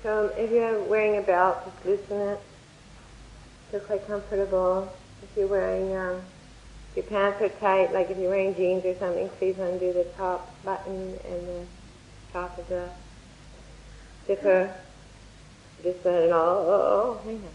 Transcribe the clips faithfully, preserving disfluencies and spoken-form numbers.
So if you're wearing a belt, just loosen it. Feel quite comfortable. If you're wearing, um, if your pants are tight, like if you're wearing jeans or something, please undo the top button and the top of the zipper. Just let it all, oh, oh, hang on.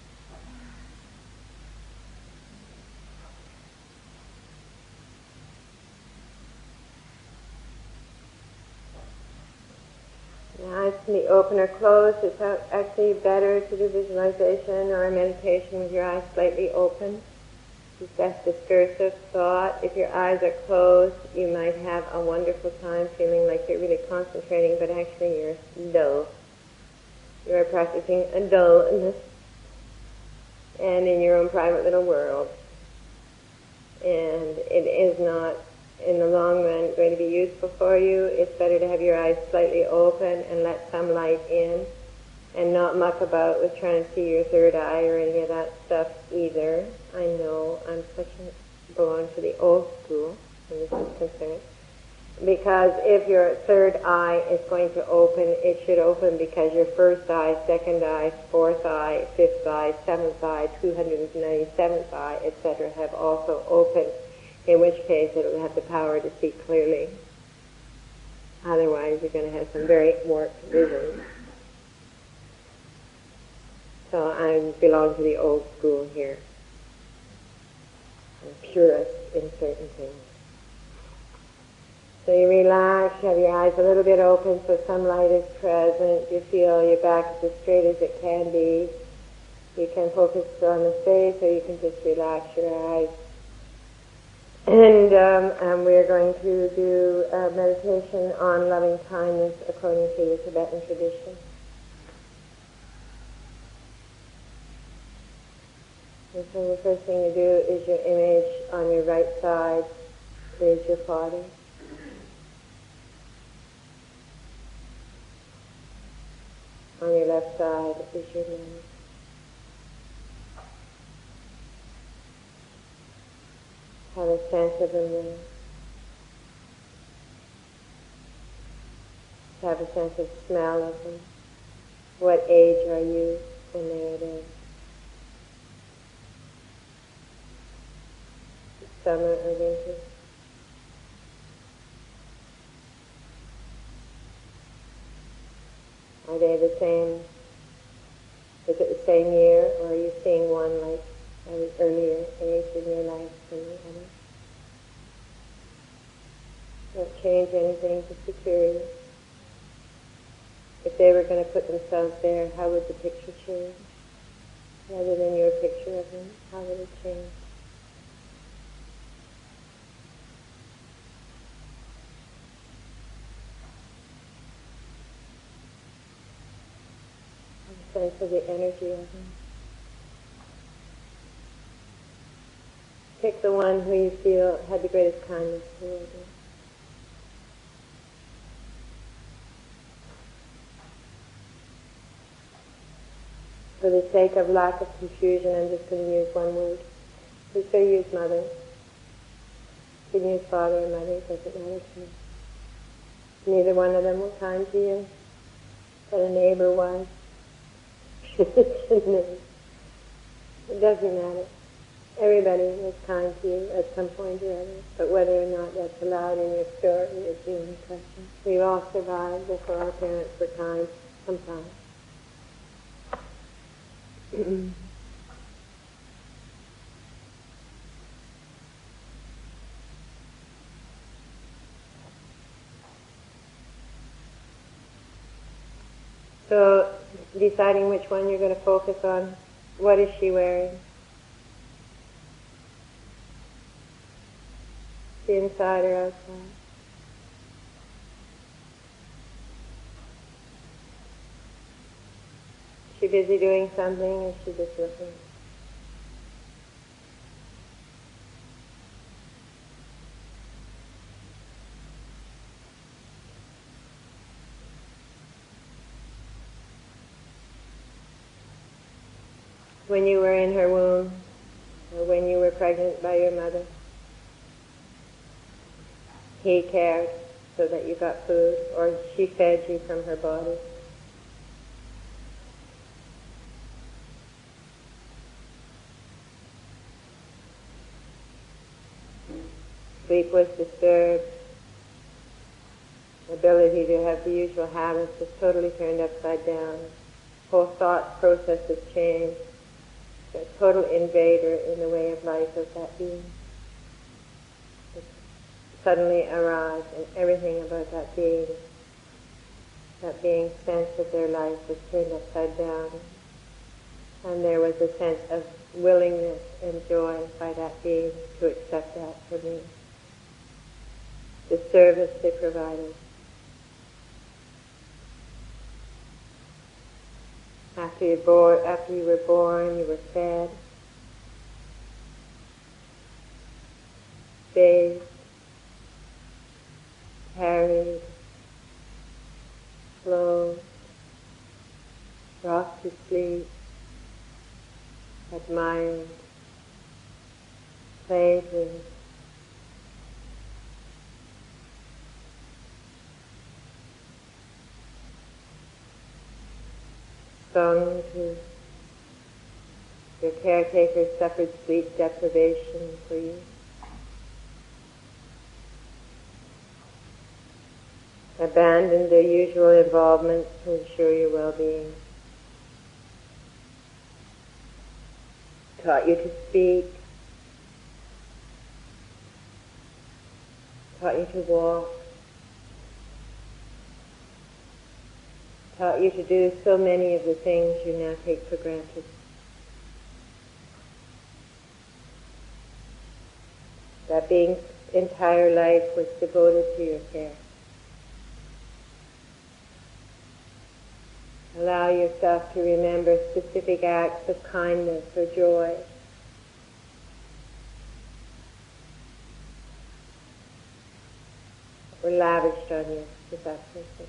The eyes can be open or closed. It's actually better to do visualization or meditation with your eyes slightly open. It's less discursive thought. If your eyes are closed, you might have a wonderful time feeling like you're really concentrating, but actually you're dull. You are practicing a dullness and in your own private little world. And it is not, in the long run, going to be useful for you. It's better to have your eyes slightly open and let some light in and not muck about with trying to see your third eye or any of that stuff either. I know I'm such a belong to the old school when this is concerned. Because if your third eye is going to open, it should open because your first eye, second eye, fourth eye, fifth eye, seventh eye, two hundred ninety-seventh eye, et cetera have also opened, in which case it will have the power to see clearly. Otherwise, you're going to have some very warped vision. So I belong to the old school here. I'm purist in certain things. So you relax, you have your eyes a little bit open so some light is present. You feel your back is as straight as it can be. You can focus on the face or you can just relax your eyes. And, um, and we're going to do a meditation on loving kindness according to the Tibetan tradition. And so the first thing you do is your image on your right side is your father. On your left side is your mother. Have a sense of them there. Have a sense of smell of them. What age are you when they are there? Summer or winter? Are they the same? Is it the same year, or are you seeing one like an earlier age in your life than the other? Don't change anything, just be curious. If they were going to put themselves there, how would the picture change? Rather than your picture of them, how would it change? Sense of the energy of them. Pick the one who you feel had the greatest kindness toward you. For the sake of lack of confusion, I'm just going to use one word. Please so use mother. You can use father or mother, it doesn't matter to me. Neither one of them were kind to you, but a neighbor was. It doesn't matter. Everybody was kind to you at some point or other, but whether or not that's allowed in your story is the only question. We've all survived before our parents were kind sometimes. So, deciding which one you're going to focus on. What is she wearing? Is she inside or outside? Is she busy doing something, or is she just looking? When you were in her womb, or when you were pregnant by your mother, he cared so that you got food, or she fed you from her body. Sleep was disturbed. The ability to have the usual habits was totally turned upside down. Whole thought processes changed. A total invader in the way of life of that being. It suddenly arrived, and everything about that being, that being's sense of their life was turned upside down. And there was a sense of willingness and joy by that being to accept that for me. The service they provided. After you, bore, after you were born, you were fed, bathed, carried, clothed, rocked to sleep, admired, played with, sung to. Your caretakers suffered sleep deprivation for you. Abandoned their usual involvements to ensure your well-being. Taught you to speak. Taught you to walk. Taught you to do so many of the things you now take for granted. That being's entire life was devoted to your care. Allow yourself to remember specific acts of kindness or joy. Were lavished on you with that person.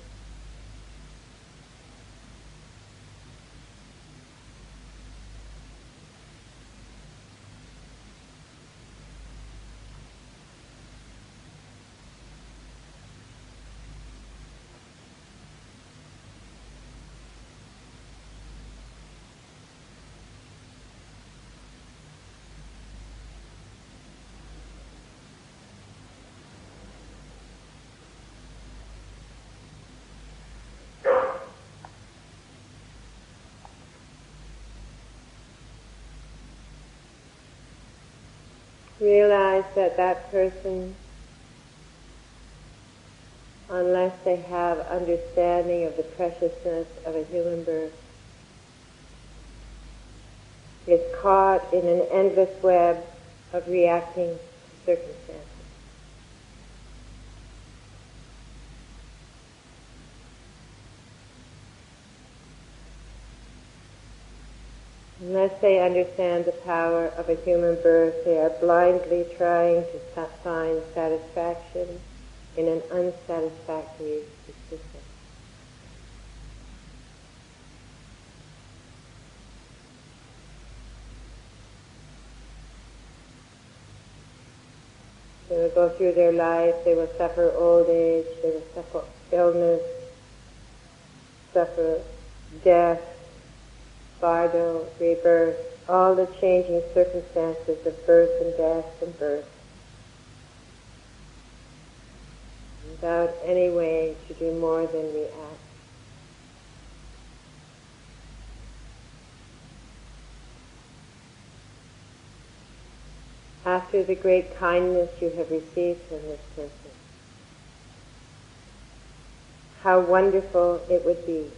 Realize that that person, unless they have understanding of the preciousness of a human birth, is caught in an endless web of reacting to circumstances. Unless they understand the power of a human birth, they are blindly trying to find satisfaction in an unsatisfactory existence. They will go through their life, they will suffer old age, they will suffer illness, suffer death, bardo, rebirth, all the changing circumstances of birth and death and birth, without any way to do more than react. After the great kindness you have received from this person, how wonderful it would be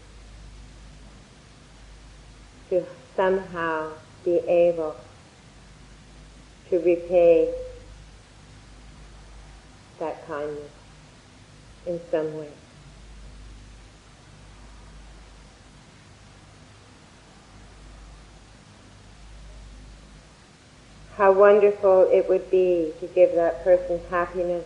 to somehow be able to repay that kindness in some way. How wonderful it would be to give that person happiness,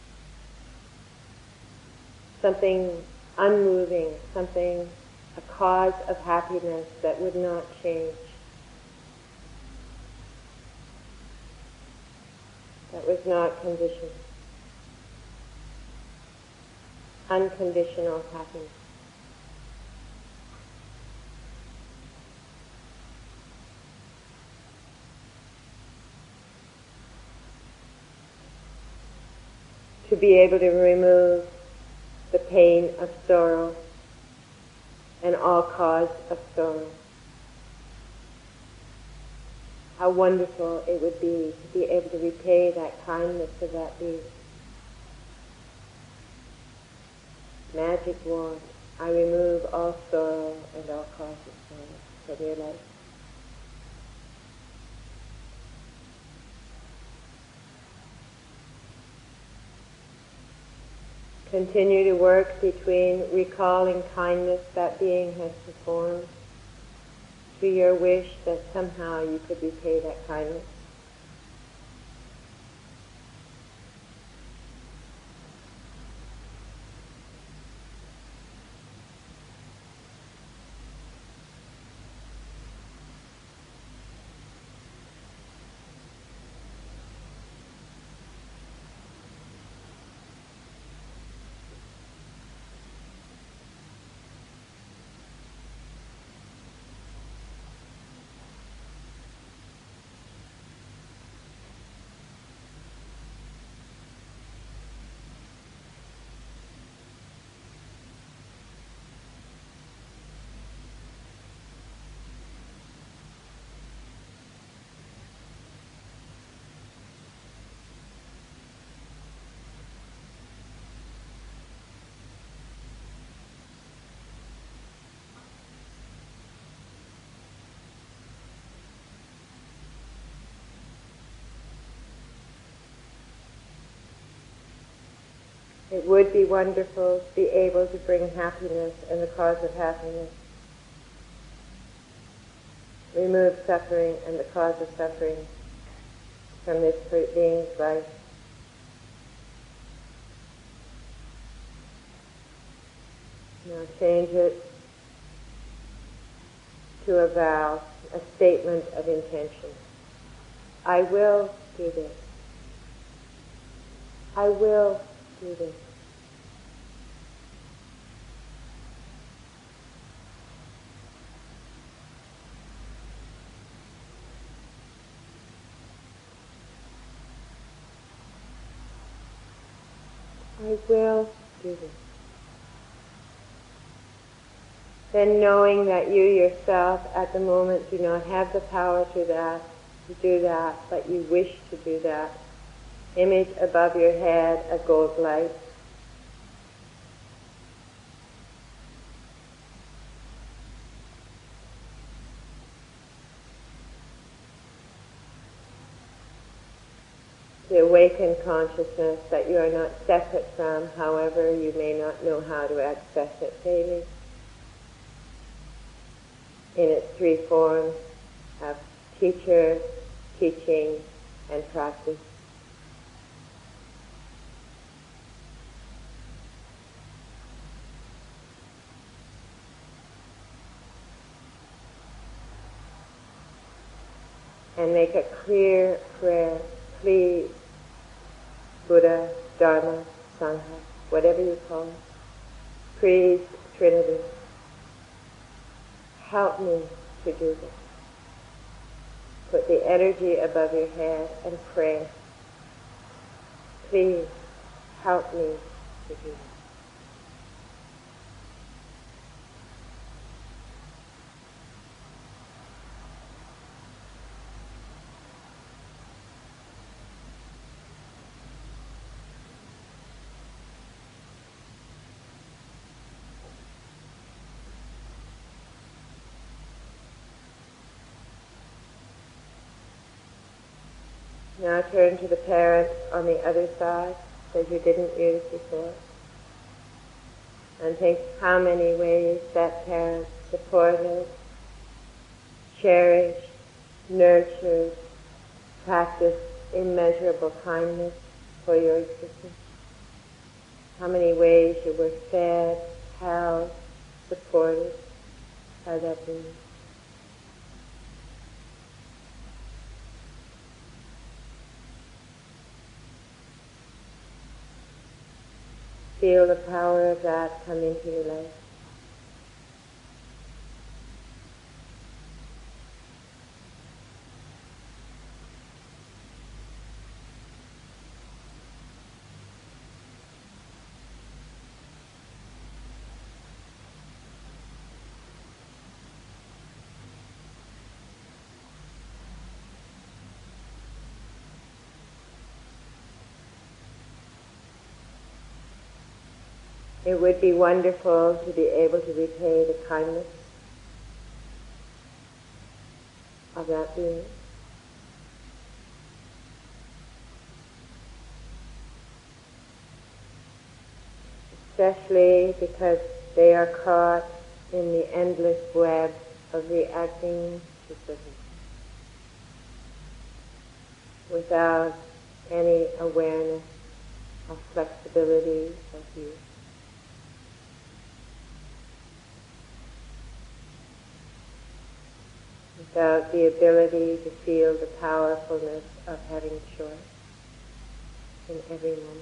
something unmoving, something, a cause of happiness that would not change, that was not conditioned. Unconditional happiness. be able to remove the pain of sorrow and all cause of sorrow. How wonderful it would be to be able to repay that kindness to that being. Magic wand, I remove all sorrow and all cause of sorrow from your life. Continue to work between recalling kindness that being has performed to your wish that somehow you could repay that kindness. It would be wonderful to be able to bring happiness and the cause of happiness. Remove suffering and the cause of suffering from this being's life. Now change it to a vow, a statement of intention. I will do this. I will do this. I will do this. Then knowing that you yourself at the moment do not have the power to that, to do that, but you wish to do that, image above your head a gold light. The awakened consciousness that you are not separate from, however you may not know how to access it daily, in its three forms of teacher, teaching, and practice. And make a clear prayer, please, Buddha, Dharma, Sangha, whatever you call it, please, Trinity, help me to do this. Put the energy above your head and pray, please, help me to do this. Now turn to the parents on the other side that you didn't use before. And think how many ways that parent supported, cherished, nurtured, practiced immeasurable kindness for your existence. How many ways you were fed, held, supported by that being. Feel the power of that come into your life. It would be wonderful to be able to repay the kindness of that being. Especially because they are caught in the endless web of reacting to circumstances without any awareness of flexibility of view. Without the ability to feel the powerfulness of having choice in every moment.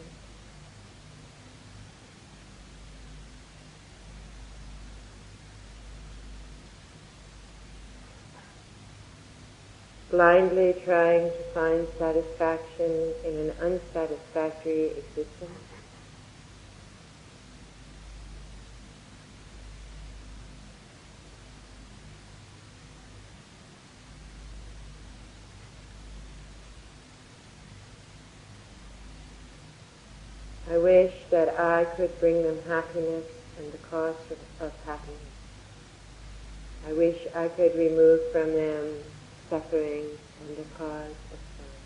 Blindly trying to find satisfaction in an unsatisfactory existence. I wish that I could bring them happiness and the cause of, of happiness. I wish I could remove from them suffering and the cause of sorrow.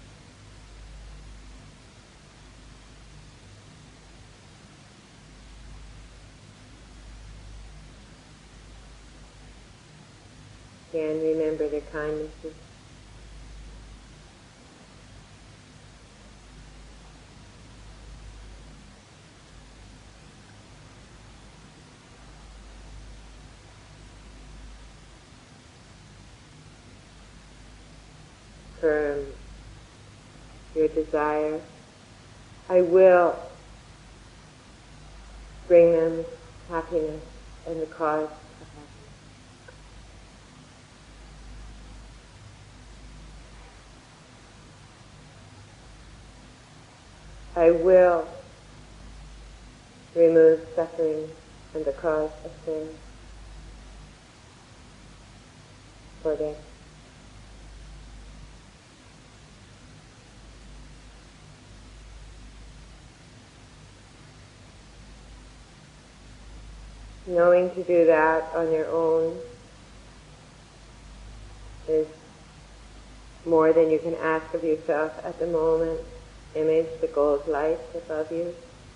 Again, remember their kindnesses. Firm your desire. I will bring them happiness and the cause of happiness. I will remove suffering and the cause of sin for them. Knowing to do that on your own is more than you can ask of yourself at the moment. Image the gold light above you.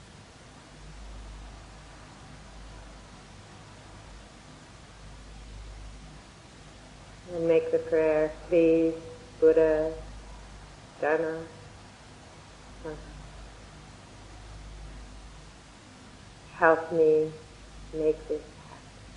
And make the prayer, please, Buddha, Dharma, Sangha, help me make this happen.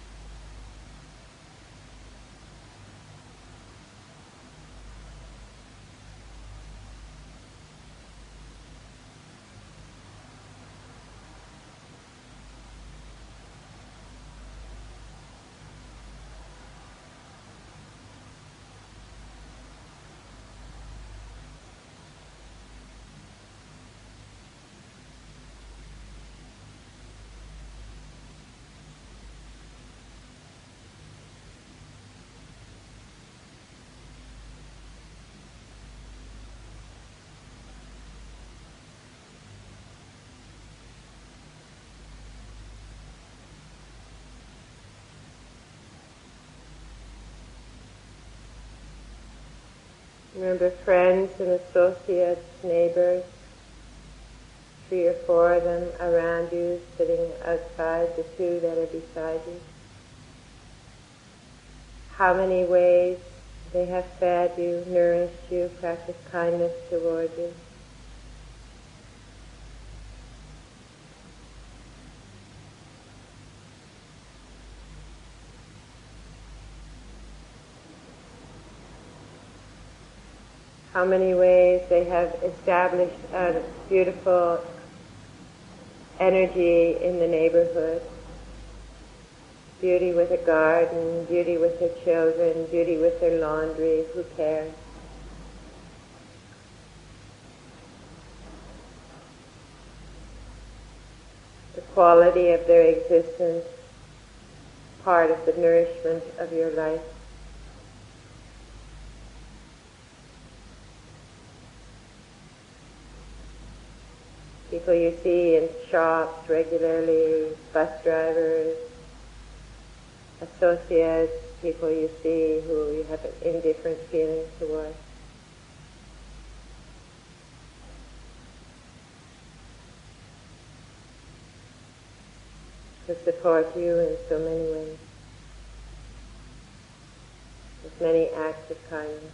Remember friends and associates, neighbors, three or four of them around you, sitting outside, the two that are beside you. How many ways they have fed you, nourished you, practiced kindness toward you. How many ways they have established a beautiful energy in the neighborhood. Beauty with a garden, beauty with their children, beauty with their laundry, who cares? The quality of their existence, part of the nourishment of your life. people you see in shops regularly, bus drivers, associates, people you see who you have an indifferent feeling towards. To support you in so many ways, with many acts of kindness.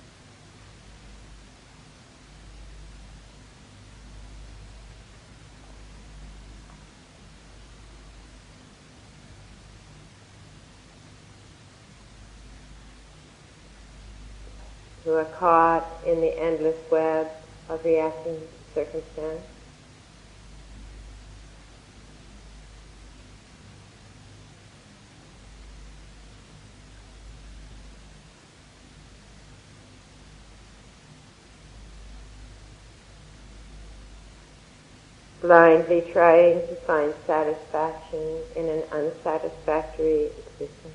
Who are caught in the endless web of reacting circumstance. Blindly trying to find satisfaction in an unsatisfactory existence.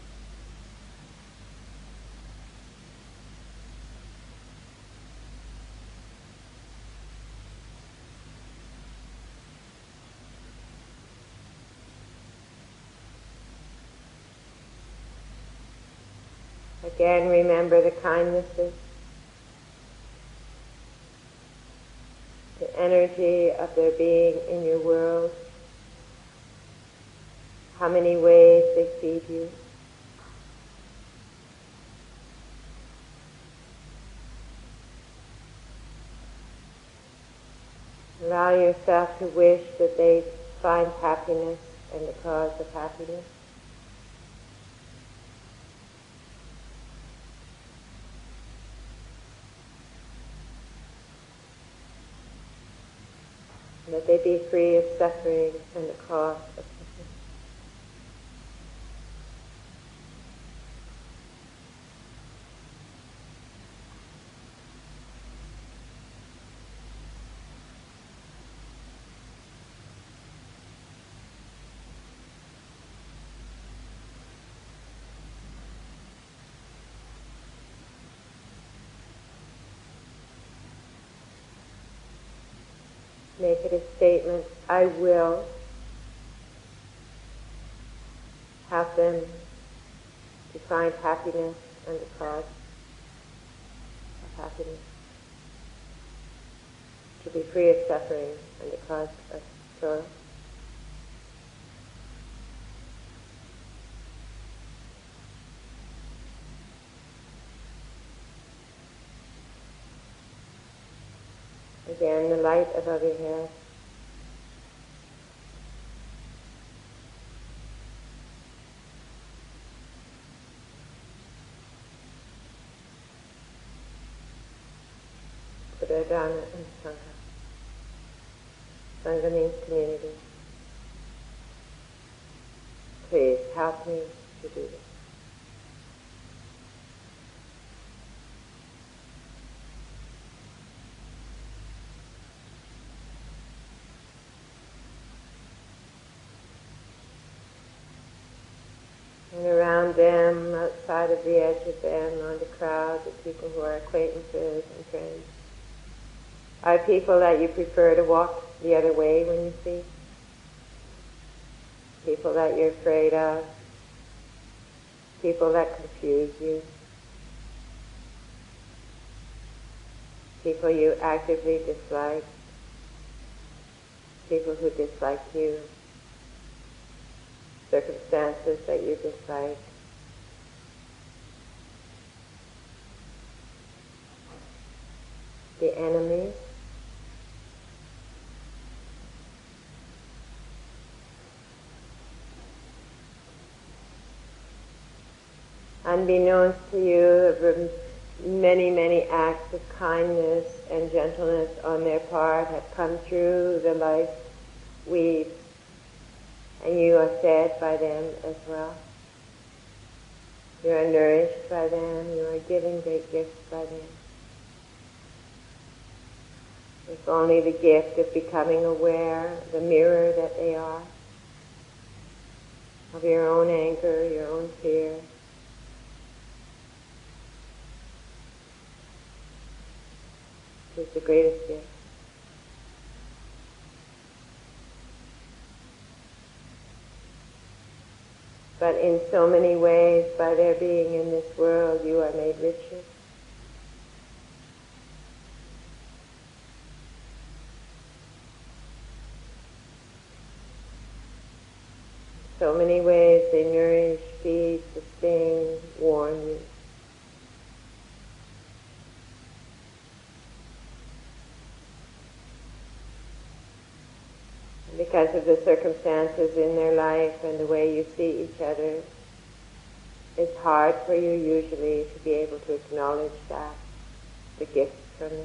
Again, remember the kindnesses, the energy of their being in your world, how many ways they feed you. Allow yourself to wish that they find happiness and the cause of happiness. And that they be free of suffering and the cause of suffering. Make it a statement, I will have them to find happiness and the cause of happiness, to be free of suffering and the cause of sorrow. Again, the light above your head. Buddha-dana and Sangha. Sangha means community. Please help me to do this. And around them, outside of the edge of them, on the crowd, the people who are acquaintances and friends, are people that you prefer to walk the other way when you see? People that you're afraid of? People that confuse you? People you actively dislike? People who dislike you? Circumstances that you dislike? The enemies? Unbeknownst to you, many, many acts of kindness and gentleness on their part have come through the life weave, and you are fed by them as well. You are nourished by them, you are given great gifts by them. It's only the gift of becoming aware, the mirror that they are, of your own anger, your own fear. Is the greatest gift. But in so many ways, by their being in this world, you are made richer. So many ways they nourish, feed, sustain, warm you. And because of the circumstances in their life and the way you see each other, it's hard for you usually to be able to acknowledge that, the gift from them.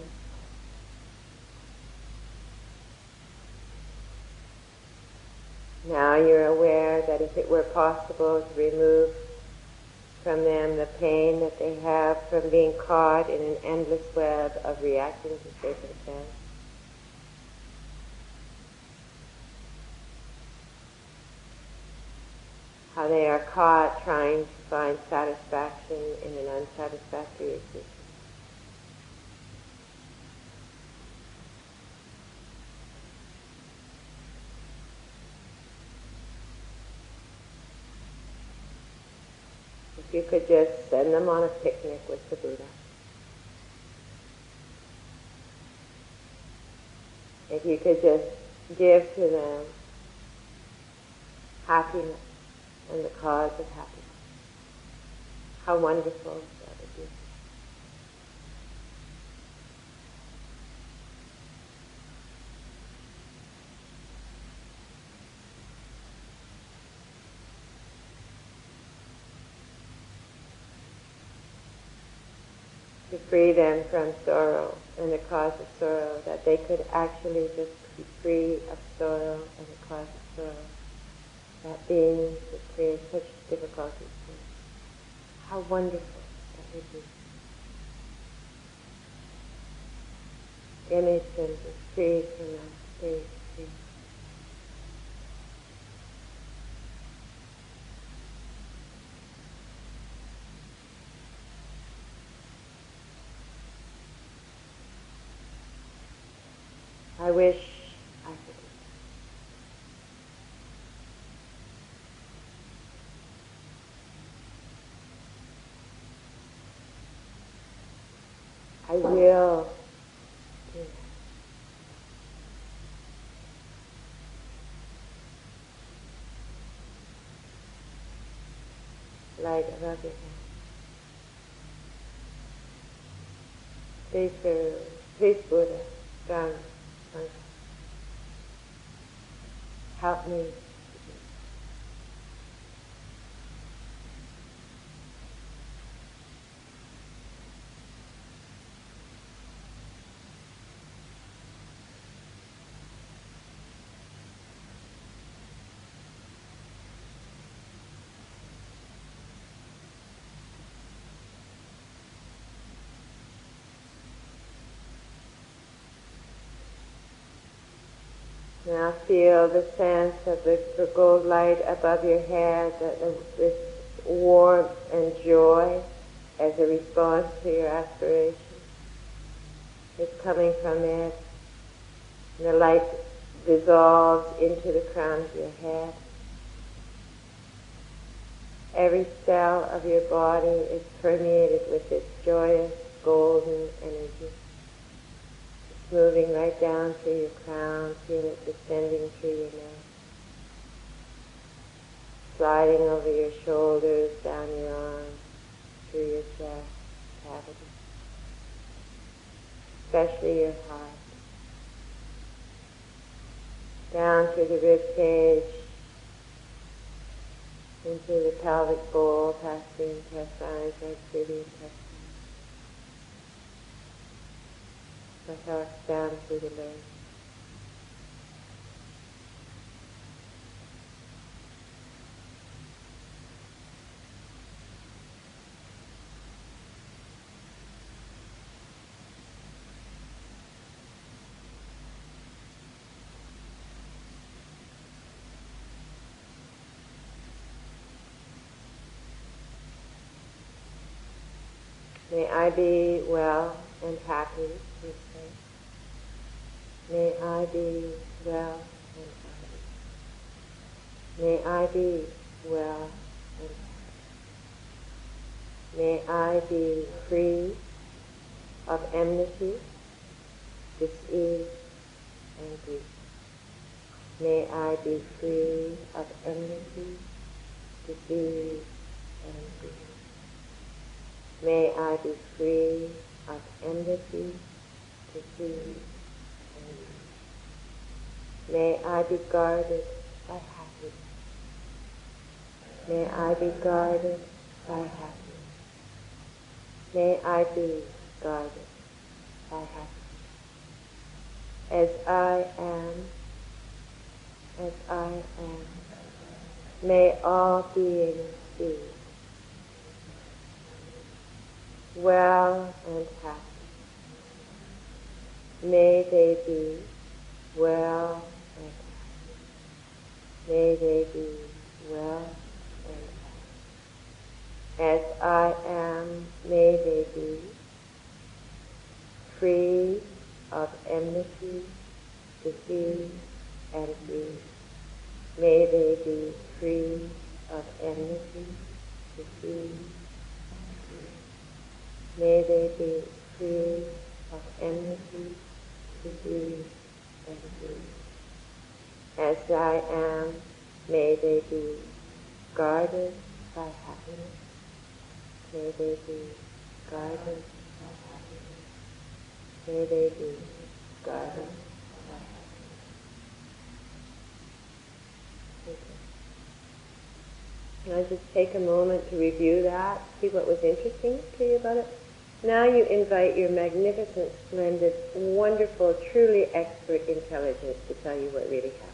Now you're aware that if it were possible to remove from them the pain that they have from being caught in an endless web of reacting to circumstance, how they are caught trying to find satisfaction in an unsatisfactory existence. If you could just send them on a picnic with the Buddha. If you could just give to them happiness and the cause of happiness. How wonderful that would be. To free them from sorrow and the cause of sorrow, that they could actually just be free of sorrow and the cause of sorrow. That being that creates such difficulties for us. How wonderful that would be. Image them just free from us, free, free. I wish I could. I will do that. Light above your head. Please, Guru, please, Buddha, Dharma, Sangha, help me. Now feel the sense of the, the gold light above your head, that the, this warmth and joy as a response to your aspiration is coming from it. And the light dissolves into the crown of your head. Every cell of your body is permeated with this joyous golden energy. Moving right down through your crown, feel it descending through your neck, sliding over your shoulders, down your arms, through your chest cavity, especially your heart, down through the rib cage, into the pelvic bowl, past the intestines, right through the intestines. Buttocks down through the legs. May I be well and happy, we say. May I be well and happy. May I be well and may I be free of enmity, disease, and grief. May I be free of enmity, disease, and grief. May I be free of enmity, disease, and grief. May I be guarded by happiness. May I be guarded by happiness. May I be guarded by happiness. As I am, as I am, may all beings be well and happy. May they be well and happy. May they be well and happy. As I am, may they be free of enmity, disease, and grief. May they be free of enmity, disease, and grief. May they be free of enmity, disease, and grief. As I am, may they be guarded by happiness. May they be guarded by happiness. May they be guarded by happiness. Okay. Now just take a moment to review that, see what was interesting to you about it. Now you invite your magnificent, splendid, wonderful, truly expert intelligence to tell you what really happened.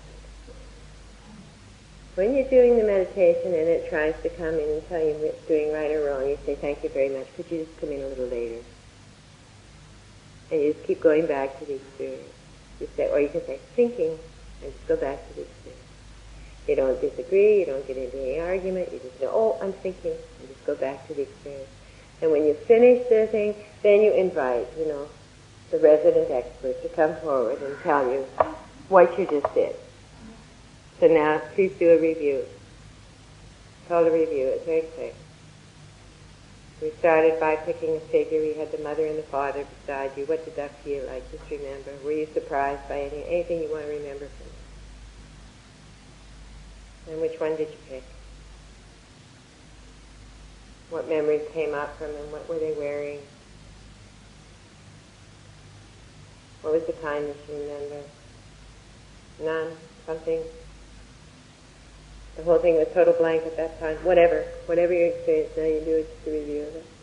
When you're doing the meditation and it tries to come in and tell you what's doing right or wrong, you say, thank you very much, could you just come in a little later? And you just keep going back to the experience. You say, or you can say, thinking, and just go back to the experience. You don't disagree, you don't get into any argument, you just know, oh, I'm thinking, and just go back to the experience. And when you finish the thing, then you invite, you know, the resident expert to come forward and tell you what you just did. So now, please do a review. It's called a review. It's very quick. We started by picking a figure. We had the mother and the father beside you. What did that feel like? Just remember. Were you surprised by any, anything you want to remember from it? And which one did you pick? What memories came up from them? What were they wearing? What was the kindness you remember? None? Something? The whole thing was total blank at that time. Whatever. Whatever your experience, now you do it, just a review of it.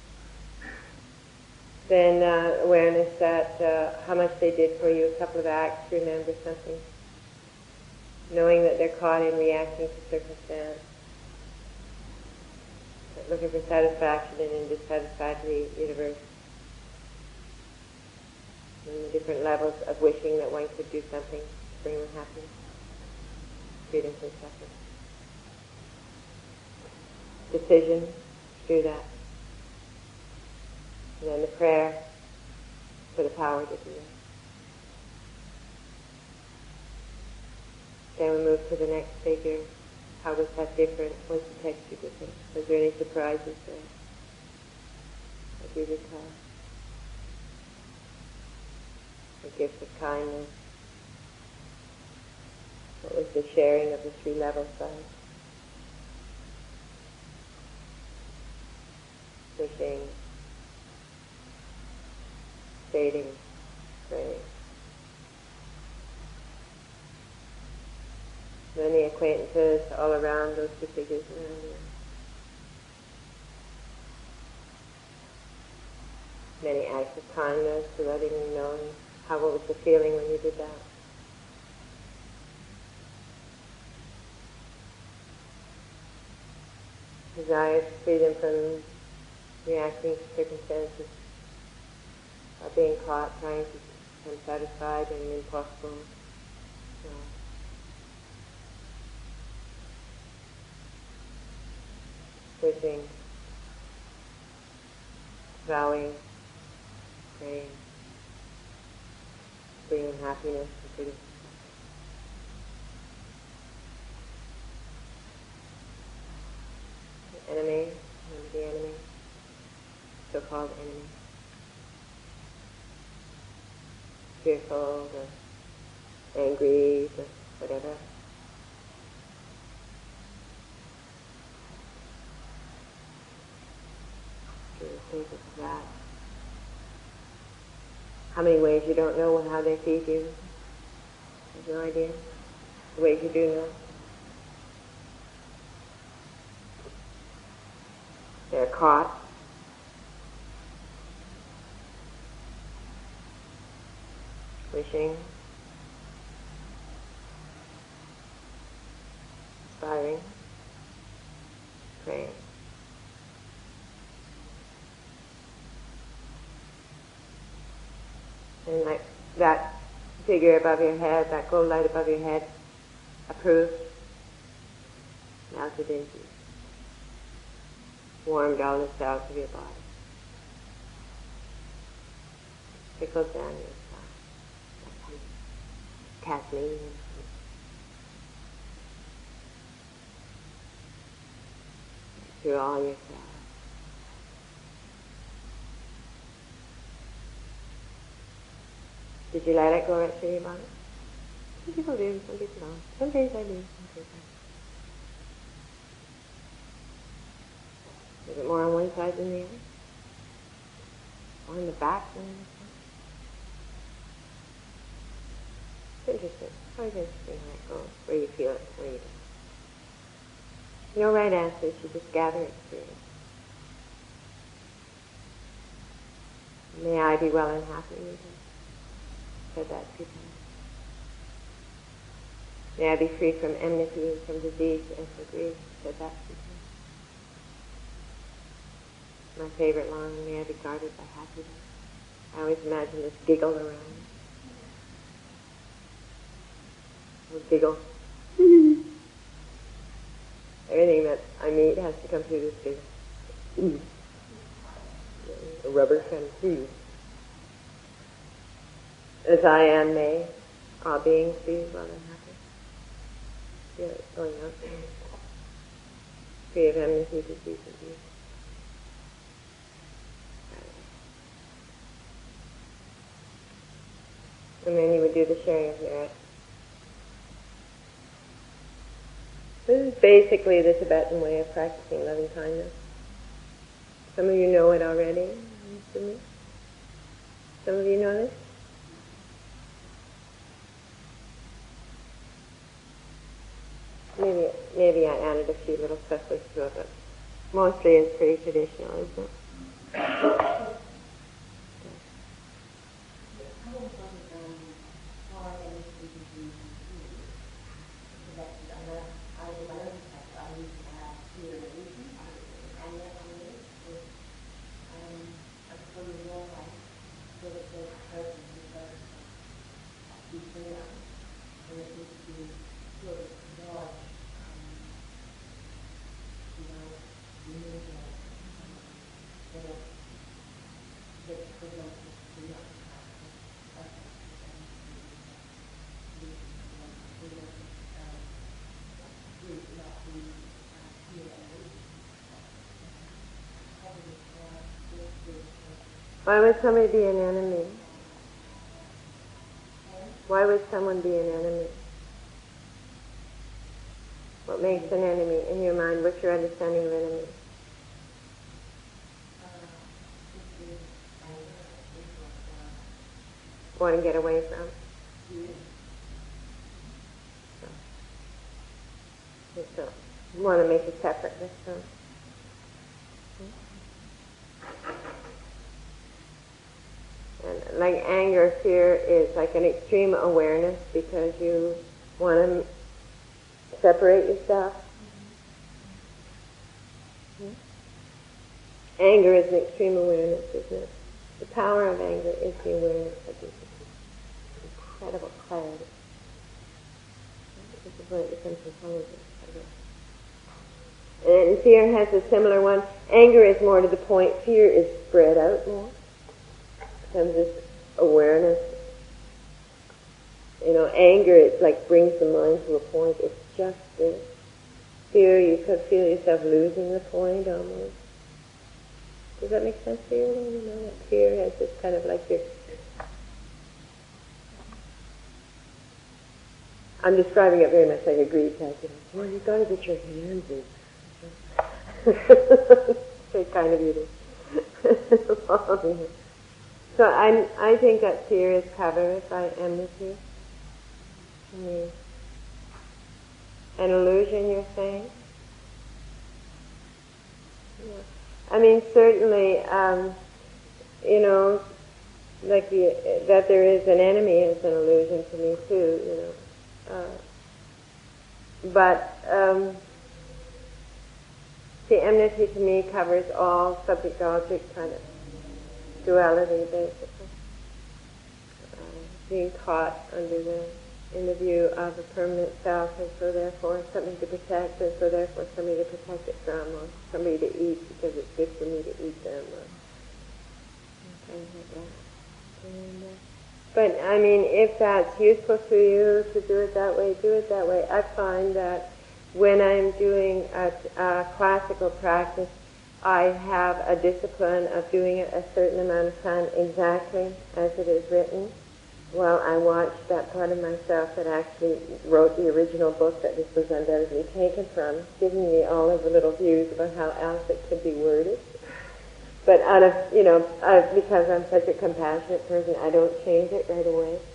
Then uh, awareness that uh, how much they did for you, a couple of acts, remember something. Knowing that they're caught in reacting to circumstance. Looking for satisfaction in a dissatisfactory universe. And the different levels of wishing that one could do something to bring them happiness. Freedom from suffering. Decision to do that. And then the prayer for the power to do that. Then we move to the next figure. How was that different? Was the texture different? Was there any surprises there? As you recall. The gift of kindness. What was the sharing of the three level sides? Wishing, stating, praying. Many acquaintances all around those two figures around you. Many acts of kindness to letting them know how what was the feeling when you did that. Desire to free them from reacting to circumstances, or being caught trying to become satisfied and impossible. So, wishing, vowing, praying, bringing happiness and freedom. enemy, remember the enemy, so-called enemy. Fearful, the angry, the whatever. The stages of that. How many ways you don't know how they feed you? There's no idea. The ways you do know. They're caught. Wishing. Aspiring. Praying. And like that figure above your head, that gold light above your head, approved, melted into you, warmed all the cells of your body, trickled down your spine, like Kathleen, through all your cells. Did you let it go right through your body? Some people do, some people don't. Some days I do, some days I don't. Is it more on one side than the other? Or on the back than the other? It's interesting. It's always interesting how it goes, where you feel it, where you don't. No right answers, you just gather experience. May I be well and happy with it. Said that few times. May I be free from enmity and from disease and from grief. Said that few times. My favorite line, may I be guarded by happiness. I always imagine this giggle around. Or giggle. Everything that I meet has to come through this giggle. A rubber kind of freeze. As I am, may all beings be well and happy. Feel it going out there. Free of enmity, disease, and grief. And then you would do the sharing of merit. This is basically the Tibetan way of practicing loving kindness. Some of you know it already, I'm assuming. Some of you know this? Maybe, maybe I added a few little specials to it, but mostly it's pretty traditional, isn't it? Why would somebody be an enemy? Why would someone be an enemy? What makes an enemy in your mind? What's your understanding of enemy? Want to get away from? So, so you want to make it separate this time? And like anger, fear is like an extreme awareness because you want to separate yourself. Mm-hmm. Anger is an extreme awareness, isn't it? The power of anger is the awareness of this incredible clarity. This is where it becomes intelligence, I guess. And fear has a similar one. Anger is more to the point. Fear is spread out more. Becomes this awareness. You know, anger, it like brings the mind to a point. It's just this. fear, you could feel yourself losing the point almost. Does that make sense to you? You know, that fear has this kind of like your... I'm describing it very much like a greed type. You know, well, you've got to get your hands in. Very kind of you to follow me. So I, I think that fear is covered by enmity. Mm. An illusion, you're saying? Yeah. I mean, certainly, um, you know, like the, that there is an enemy is an illusion to me too, you know. Uh, but um, the enmity to me covers all subject-object kind of duality, basically. Uh, being caught under the, in the view of a permanent self, and so therefore something to protect, and so therefore somebody to protect it from, or somebody to eat because it's good for me to eat them, or things like that. And, uh, but I mean, if that's useful to you to do it that way, do it that way. I find that when I'm doing a, a classical practice, I have a discipline of doing it a certain amount of time exactly as it is written. Well, I watched that part of myself that actually wrote the original book that this was undoubtedly taken from, giving me all of the little views about how else it could be worded. But out of, you know, uh, because I'm such a compassionate person, I don't change it right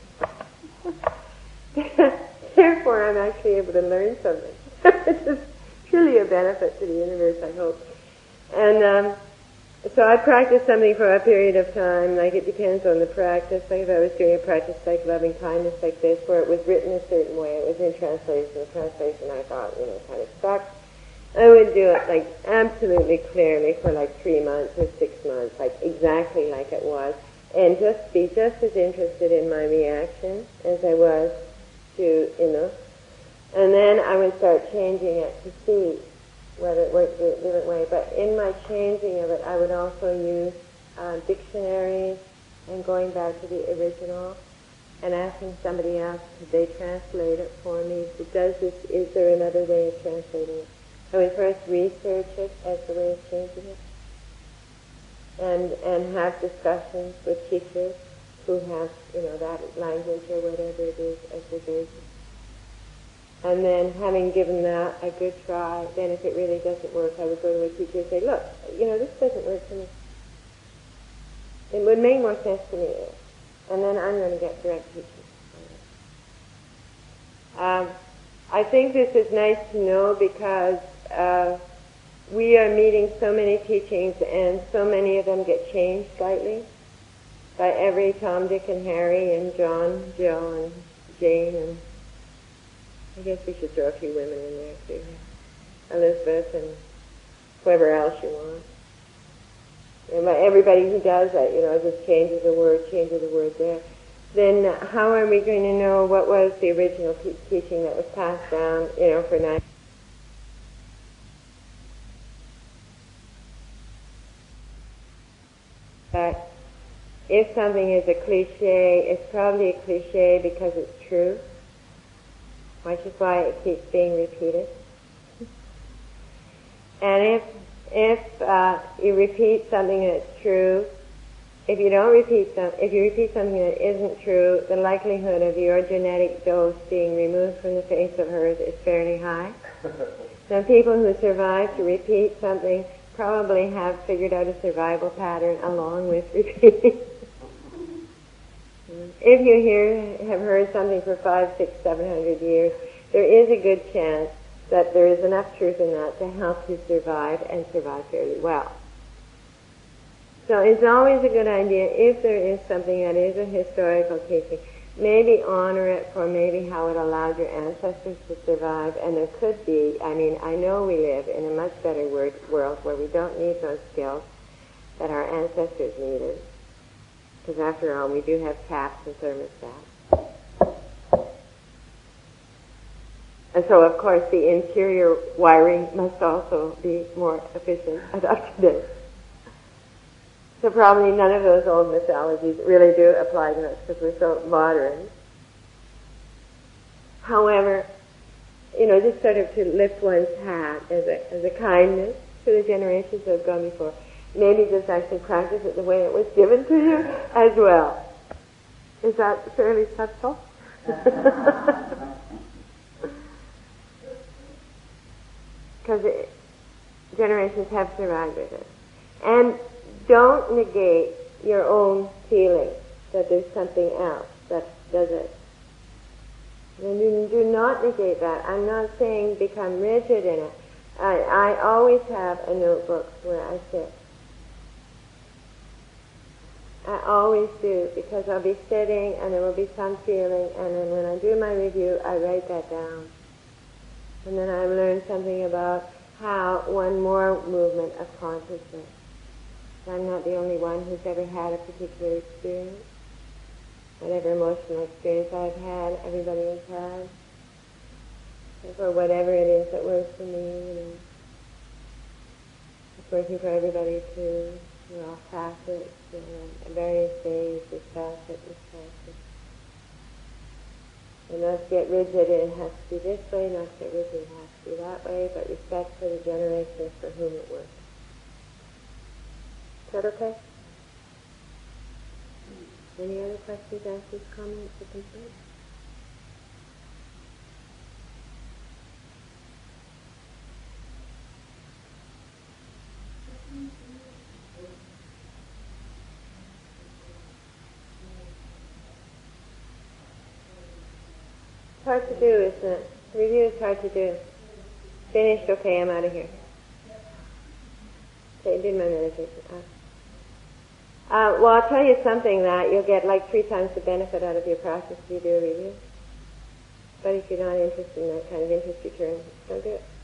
away. Therefore, I'm actually able to learn something. It's truly a benefit to the universe, I hope. And um, so I practice something for a period of time, like it depends on the practice. Like if I was doing a practice like loving kindness like this, where it was written a certain way, it was in translation. The translation I thought, you know, kind of stuck. I would do it like absolutely clearly for like three months or six months, like exactly like it was, and just be just as interested in my reaction as I was to, you know. And then I would start changing it to see whether it worked a different way. But in my changing of it, I would also use uh, dictionaries and going back to the original and asking somebody else, could they translate it for me? Does this, is there another way of translating it? I would first research it as the way of changing it, and and have discussions with teachers who have, you know, that language or whatever it is as their basis. And then having given that a good try, then if it really doesn't work, I would go to a teacher and say, look, you know, this doesn't work for me. It would make more sense to me. And then I'm going to get direct teaching. Um, I think this is nice to know because uh, we are meeting so many teachings and so many of them get changed slightly by every Tom, Dick, and Harry and John, Jill, and Jane, and I guess we should throw a few women in there too. Elizabeth and whoever else you want. And everybody who does that, you know, just changes a word, changes a word there. Then how are we going to know what was the original te- teaching that was passed down, you know, for nine? That if something is a cliche, it's probably a cliche because it's true, which is why it keeps being repeated. And if if uh, you repeat something that's true, if you don't repeat some, if you repeat something that isn't true, the likelihood of your genetic dose being removed from the face of earth is fairly high. Now, people who survive to repeat something probably have figured out a survival pattern along with repeating. If you hear, have heard something for five, six, seven hundred years, there is a good chance that there is enough truth in that to help you survive and survive fairly well. So it's always a good idea, if there is something that is a historical teaching, maybe honor it for maybe how it allowed your ancestors to survive. And there could be, I mean, I know we live in a much better word, world where we don't need those skills that our ancestors needed. Because after all, we do have taps and thermostats. And so, of course, the interior wiring must also be more efficient and up to date. So probably none of those old mythologies really do apply to us because we're so modern. However, you know, just sort of to lift one's hat as a, as a kindness to the generations that have gone before. Maybe just actually practice it the way it was given to you as well. Is that fairly subtle? Because generations have survived with it. And don't negate your own feeling that there's something else that does it. And you do not negate that. I'm not saying become rigid in it. I, I always have a notebook where I sit. I always do, because I'll be sitting and there will be some feeling, and then when I do my review, I write that down. And then I've learned something about how one more movement of consciousness. I'm not the only one who's ever had a particular experience. Whatever emotional experience I've had, everybody has had. Or whatever it is that works for me, you know. It's working for everybody too. We're all facets, you know, at various days, this facet, this facet. And not to get rigid, it has to be this way, not to get rigid, it has to be that way, but respect for the generations for whom it works. Is that okay? Any other questions, answers, comments, or concerns? It's hard to do, isn't it? Review is hard to do. Finished, okay, I'm out of here. Okay, did my meditation. Uh, uh, well, I'll tell you something that you'll get like three times the benefit out of your practice if you do a review. But if you're not interested in that kind of interest return, don't do it.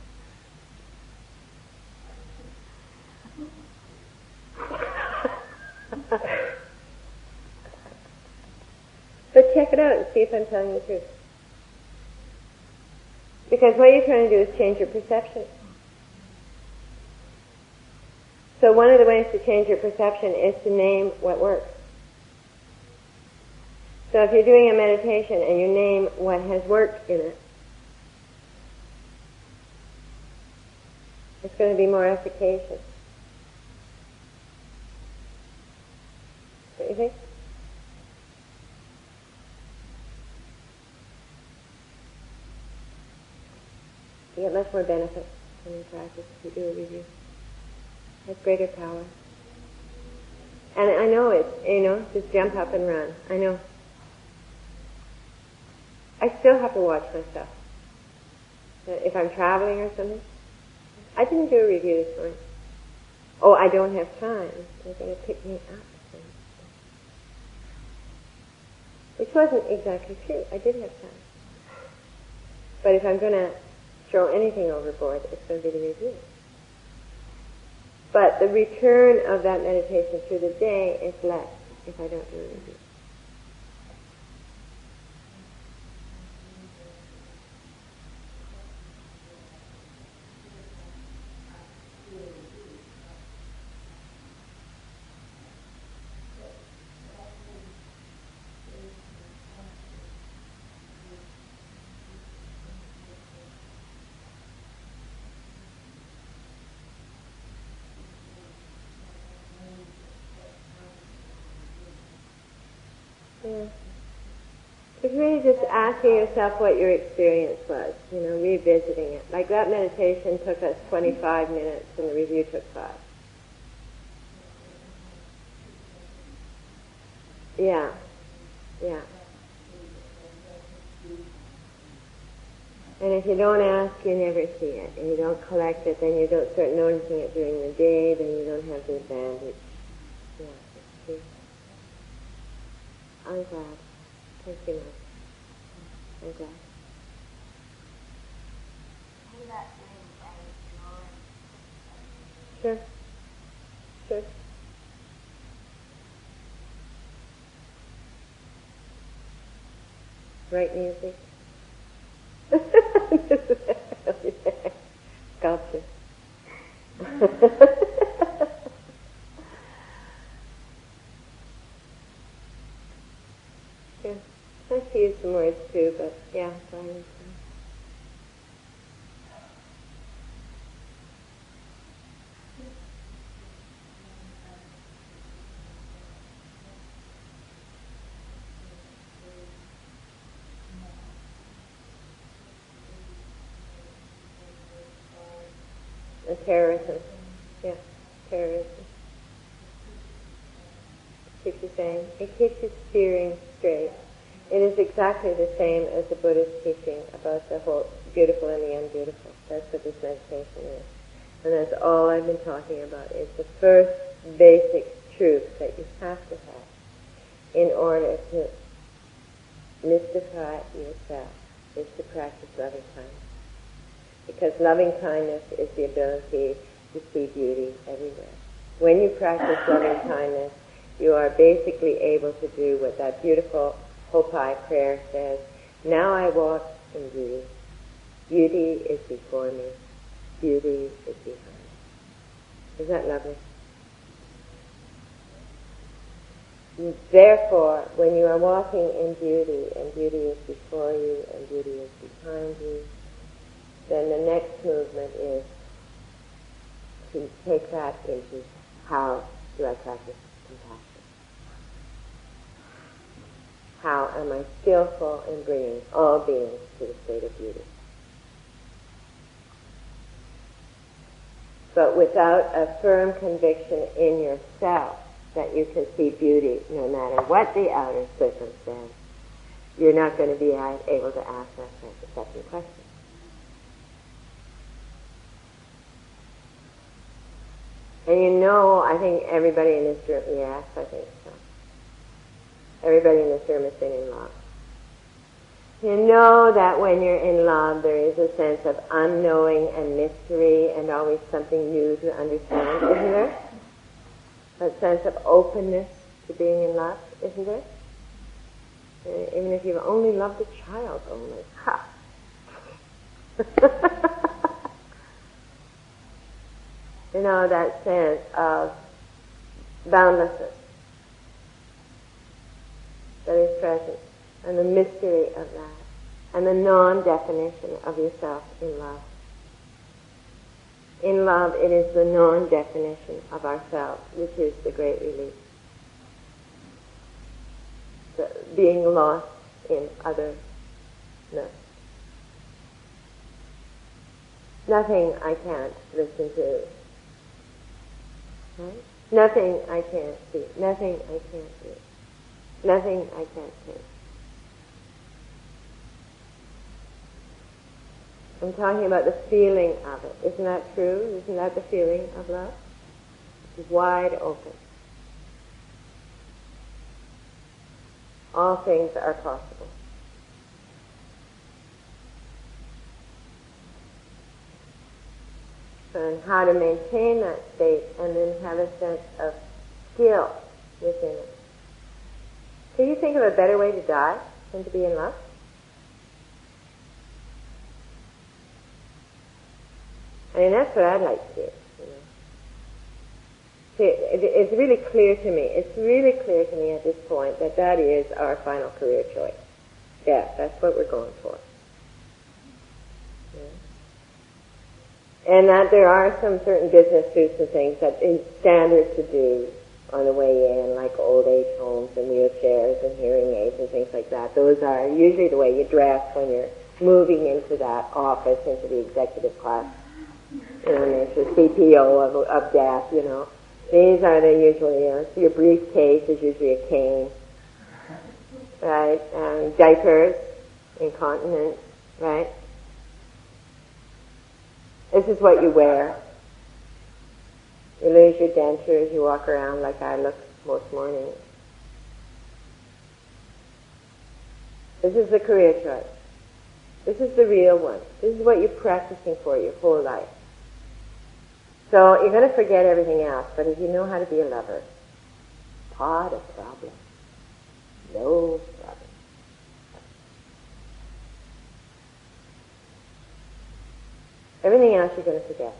But check it out and see if I'm telling the truth. Because what you're trying to do is change your perception. So one of the ways to change your perception is to name what works. So if you're doing a meditation and you name what has worked in it, it's going to be more efficacious. What do you think? You get much more benefit from your practice if you do a review. It has greater power. And I know it, you know, just jump up and run. I know. I still have to watch myself. If I'm traveling or something. I didn't do a review this morning. Oh, I don't have time. They're going to pick me up. Which wasn't exactly true. I did have time. But if I'm going to throw anything overboard, it's going to be the review. But the return of that meditation through the day is less if I don't do a review. Yeah. It's really just asking yourself what your experience was, you know, revisiting it. Like that meditation took us twenty-five minutes and the review took five. Yeah, yeah. And if you don't ask, you never see it. And you don't collect it, then you don't start noticing it during the day, then you don't have the advantage. Yeah, it's true. I'm glad. Thank you much. I'm glad. Sure. Sure. Write music. Gotcha. Yeah. I have to use some words too, but yeah, fine. And terrorism. Yeah, terrorism. Keeps you sane. It keeps you steering straight. It is exactly the same as the Buddhist teaching about the whole beautiful and the unbeautiful. That's what this meditation is. And that's all I've been talking about. It's the first basic truth that you have to have in order to mystify yourself, is to practice loving kindness. Because loving kindness is the ability to see beauty everywhere. When you practice loving kindness, you are basically able to do what that beautiful Hopai prayer says, now I walk in beauty. Beauty is before me. Beauty is behind me. Is that lovely? Therefore, when you are walking in beauty, and beauty is before you, and beauty is behind you, then the next movement is to take that into how do I practice compassion? How am I skillful in bringing all beings to the state of beauty? But without a firm conviction in yourself that you can see beauty no matter what the outer circumstance, you're not going to be able to ask that second question. And you know, I think everybody in this room, yes, I think so. Everybody in this room has been in love. You know that when you're in love, there is a sense of unknowing and mystery and always something new to understand, isn't there? A sense of openness to being in love, isn't there? Uh, even if you've only loved a child only. Ha! You know, that sense of boundlessness that is present, and the mystery of that, and the non-definition of yourself in love. In love, it is the non-definition of ourselves, which is the great relief. The being lost in otherness. Nothing I can't listen to. Right? Nothing I can't see. Nothing I can't do. Nothing I can't take. I'm talking about the feeling of it. Isn't that true? Isn't that the feeling of love? It's wide open. All things are possible. And how to maintain that state and then have a sense of skill within it. Can you think of a better way to die than to be in love? I mean, that's what I'd like to do. You know. See, it, it's really clear to me, it's really clear to me at this point that that is our final career choice. Yeah, that's what we're going for. Yeah. And that there are some certain business suits and things that is standard to do on the way in, like old age homes and wheelchairs and hearing aids and things like that. Those are usually the way you dress when you're moving into that office, into the executive class. You know, and it's the C P O of, of death, you know. These are the usually, you know, so your briefcase is usually a cane, right? And diapers, incontinence, right? This is what you wear. You lose your dentures, you walk around like I look most mornings. This is the career choice. This is the real one. This is what you're practicing for your whole life. So you're going to forget everything else, but if you know how to be a lover, not a problem. No problem. Everything else you're going to forget.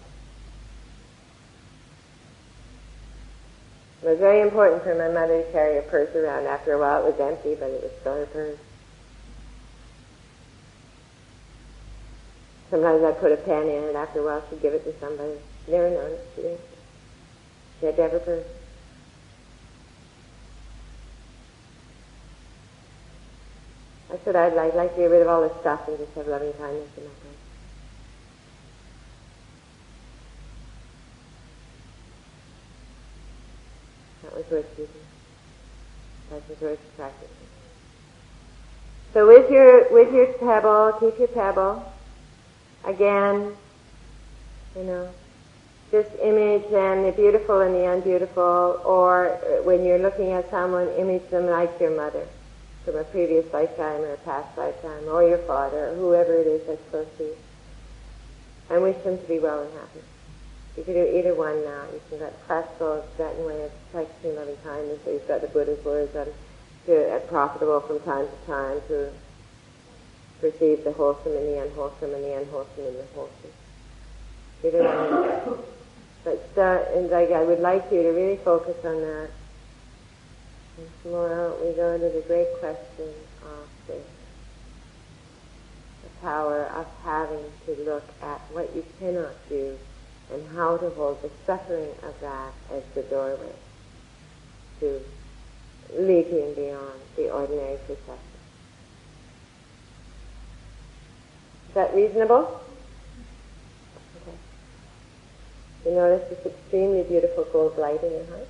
It was very important for my mother to carry a purse around. After a while it was empty, but it was still her purse. Sometimes I'd put a pen in it. After a while she'd give it to somebody. Never noticed. She didn't. She had to have her purse. I said I'd like, like to get rid of all this stuff and just have loving kindness in my purse. was worth using. That was worth practicing. So with your with your pebble, keep your pebble. Again, you know, just image them, the beautiful and the unbeautiful, or when you're looking at someone, image them like your mother from a previous lifetime or a past lifetime, or your father, or whoever it is that's close to you, and wish them to be well and happy. You can do either one now. You can get classical Tibetan way of practicing loving kindness, or you've got the Buddha's words on to uh, profitable from time to time to perceive the wholesome in the unwholesome and the unwholesome in the wholesome. Either one. But start, and like I would like you to really focus on that. And tomorrow we go to the great question of this. The power of having to look at what you cannot do and how to hold the suffering of that as the doorway to leaping beyond the ordinary perception. Is that reasonable? Okay. You notice this extremely beautiful gold light in your heart?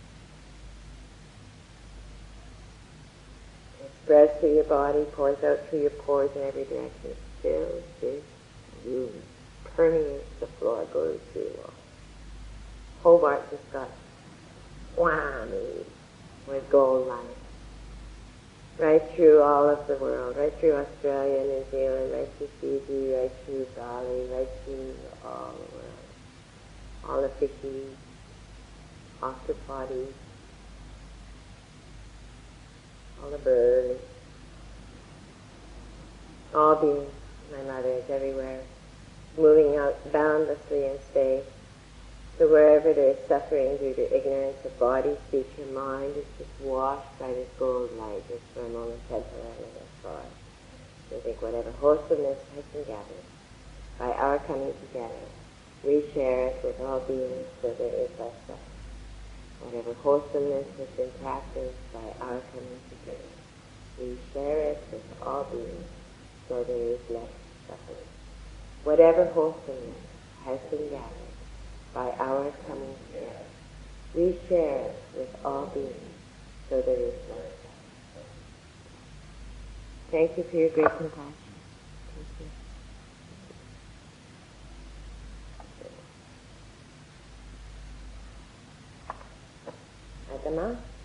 It spreads through your body, pours out through your pores in every direction. It fills this room, permeates the floor, goes through the wall. Hobart just got whammy with gold light. Right through all of the world, right through Australia, New Zealand, right through Fiji, right through Bali, right through all the world. All the Fiji, octopods, all the birds, all beings, my mothers everywhere, moving out boundlessly in space. So wherever there is suffering due to ignorance of body, speech, and mind, is just washed by this gold light, just for a moment temporarily, that's far. So I think whatever wholesomeness has been gathered by our coming together, we share it with all beings, so there is less suffering. Whatever wholesomeness has been practiced by our coming together, we share it with all beings, so there is less suffering. Whatever wholesomeness has been gathered by our coming together, we share it with all beings, so there is less suffering. Thank you for your great compassion. Thank you. Adama?